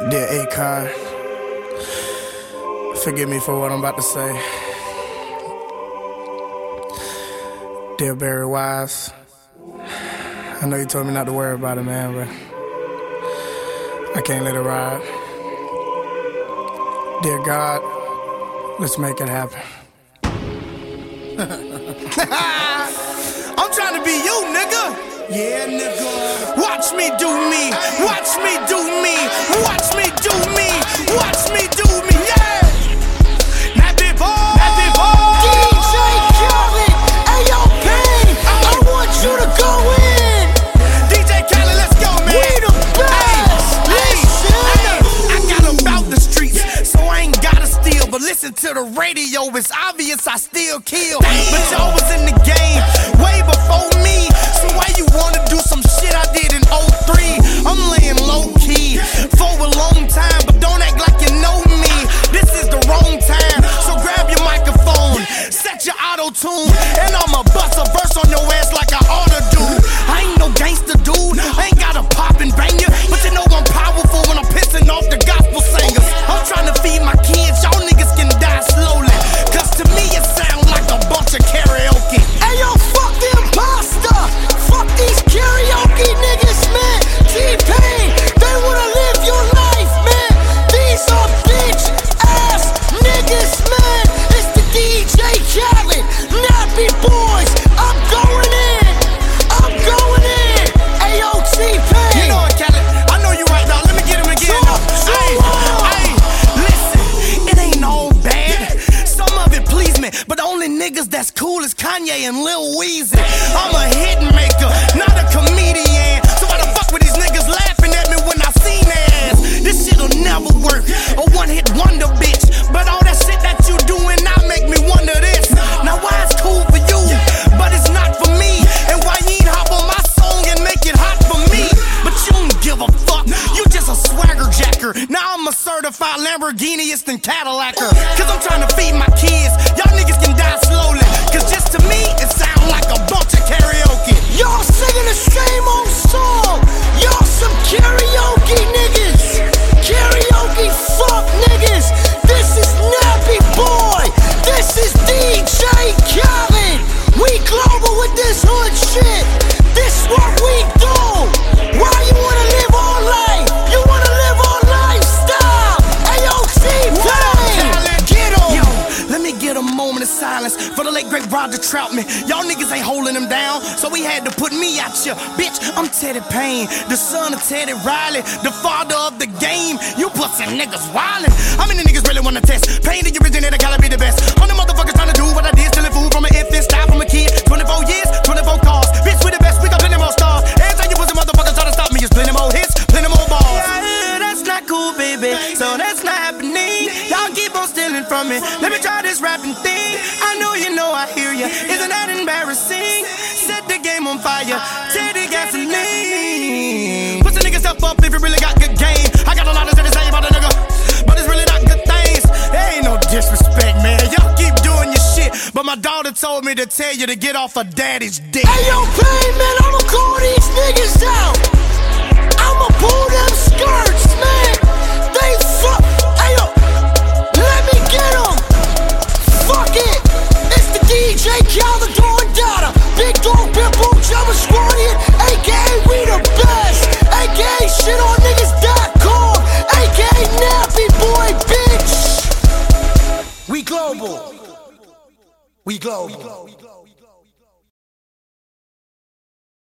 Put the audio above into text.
Dear Akon, forgive me for what I'm about to say. Dear Barry Wise, I know you told me not to worry about it, man, but I can't let it ride. Dear God, let's make it happen. I'm trying to be you, nigga. Yeah, nigga. Watch me do me. Watch me do me. Watch me do me. Watch me do me. Yeah. Nappy boy. Nappy boy. DJ Khaled. Ayo, Pain. I want you to go in. DJ Khaled, let's go, man. We the best. I got about the streets, so I ain't gotta steal. But listen to the radio, it's obvious I still kill. But y'all was in the game way before me. So why you wanna do some shit I did in 03? I'm laying low key for a long time, but don't act like you know me. This is the wrong time, so grab your microphone, set your auto-tune, and I'ma bust a verse on your ass like I oughta do. I ain't no gangster dude, I ain't gotta pop and bang you, but you know I'm powerful when I'm pissing off the gospel singers. I'm trying to feed my kids, y'all niggas can die slowly, cause to me it sound like a bunch of karaoke. Ayo, fuck the imposter. Fuck these karaoke niggas, man. T-Pain, they wanna live your life, man. These are bitch ass niggas, man. It's the DJ Khaled, Nappy Boys. I'm going in. I'm going in. Ayo, T-Pain. You know what, Khaled? I know you right now. Let me get him again. Hey, listen, it ain't all bad. Some of it please me, but the only niggas that's cool is Kanye and Lil Weezy. I'm a hit maker, not a comedian. So why the fuck were these niggas laughing at me when I seen their ass? This shit'll never work. A one-hit wonder, bitch. But all that shit that you doing now make me wonder this. Now why it's cool for you, but it's not for me? And why you ain't hop on my song and make it hot for me? But you don't give a fuck. You just a swagger jacker. Now I'm a certified Lamborghiniist and Cadillacer. Cause I'm trying to feed my kids. Y'all niggas can die slowly. Cause just to me, it sound like a bunch of karaoke. Y'all singing the same old song. Y'all some karaoke niggas. Karaoke fuck niggas. This is Nappy Boy. This is DJ Khaled. We global with this hood shit. This what we do. Why you wanna live all life? You wanna live all lifestyle. Ayo, T-Pain. Get em. Yo, let me get a moment of silence for the late great Roger Troutman. Y'all niggas ain't holding him down, so he had to put me out here. Bitch, I'm Teddy Payne, the son of Teddy Riley, the father of the game. You pussy niggas wildin'. How many niggas really wanna test? Pain the originator, gotta be the best. All the motherfuckers trying to do what I did, stealing food from an infant, style from a kid. 24 years, 24 cars. Bitch, we the best, we got plenty more stars. Every time you pussy motherfuckers try to stop me, it's plenty more hits, plenty more balls. Yeah, that's not cool, baby, so that's not happening. Y'all keep on stealing from me. Let me try this rapping thing. I know you know I hear ya. Isn't that embarrassing? Set the game on fire. Teddy gasoline. Put the niggas up if you really got good game. I got a lot to say about a nigga, but it's really not good things. There ain't no disrespect, man. Y'all keep doing your shit, but my daughter told me to tell you to get off of daddy's dick. Ayo, Pain, man, I'ma call these niggas out. I'ma pull them skirts, man. They fuck. Ayo, let me get them. Fuck it. It's the DJ Khaled Dawn Dada. Big Dog Pitbull, Jumbo Squadian, aka we the best. Aka shitoniggas.com. Aka Nappy Boy, bitch. We global. We global.